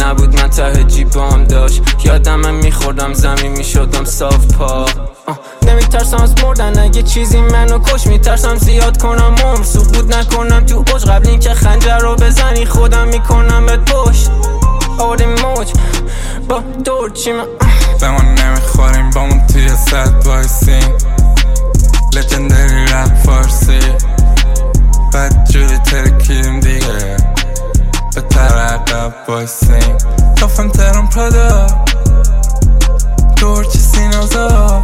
نبود من ته جیبام داشت. یادم میخوردم زمین میشدم صاف پا. نمیترسم از مردن اگه چیزی منو کش. میترسم زیاد کنم عمر سقوط نکنم تو اوج. قبل این که خنجر رو بزنی خودم میکنم بهت پشت. آوردی موج با دور چی من به ما نمیخوریم با من توی سد وایسیم. لجندری رپ فارسی بد جوری ترکیدیم دیگه به ترقب وایسیم. کافم ترم پرادا دور چی سینازا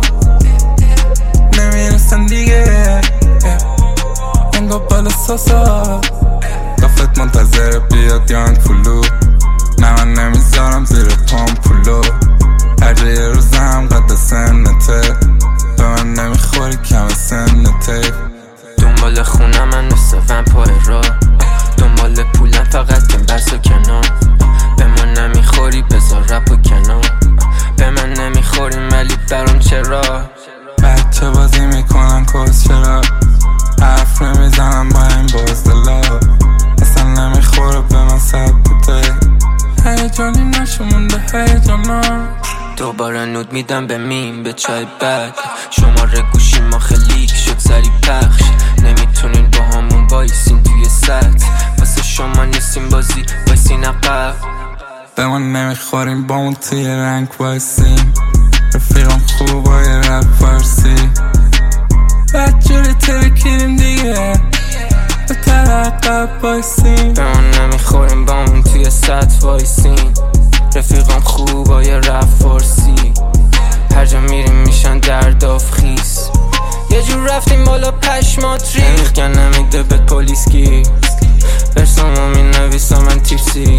نمیرسن دیگه انگا بالا ساسا. کافت منتظر بیاد یان پولو نه من نمیذارم زیر پام پولو. هر جای روزم قد سنته به من نمیخوری کم سنته. دنبال خونه من مثل ومپایرا دنبال پولم فقط کم برس و کنار. به من نمیخوری بذار رپ و کنار. به من نمیخوری ولی برام چرا. بچه بازی میکنن کس چرا. حرف نمیزنم با این بازدلا اصلا نمیخوره به من سبته. هیجانی نشمونده هیجانا. دوباره نود میدم به میم به چای بد. شماره گوشی ما خیلی شد سری پخش. نمیتونین با همون وایسین توی سطح. واسه شما نیستیم بازی وایسین عقب. به من نمیخوریم با اون توی رنگ وایسیم. رفیقم خوب با یه رپ فارسی بد جوری ترکیدیم دیگه به ترقب وایسیم. به من نمیخوریم با اون توی سطح وایسین. رفیقم خوب با یه رپ فارسی هر جا میریم میشن درداف خیس. یه جور رفتیم بالا پشمات ریخ. یا نمیده به پولیس گیر برسامو می نویسم من تیرسی.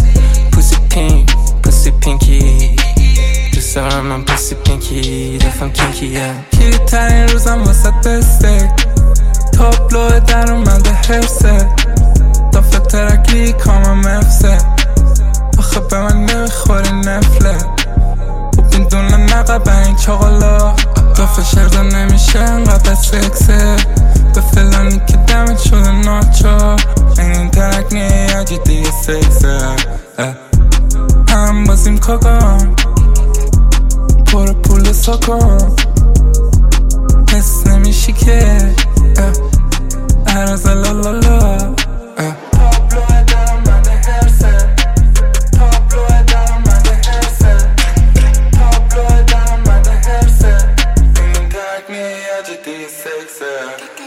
پوسی پینکی دوست دارم من پوسی پینکی. دفعم کینکیه کلی ترین روزم واسه بسته. تابلو در اومده حرسه دافه ترکی کامم افسه. آخه به من نمیخوری نفله خوب میدونه نقب این چاقالا. دافه شرده نمیشه انقدر سکسه به فلانی که دمت شده ناچار. این ترک نیاجی دیگه سکسه هم بازیم کاکان پر پول ساکان حس نمیشی که عرض لالالا. تابلو در اومده حرسه تابلو در اومده حرسه تابلو در اومده حرسه این ترک نیاجی دیگه سکسه.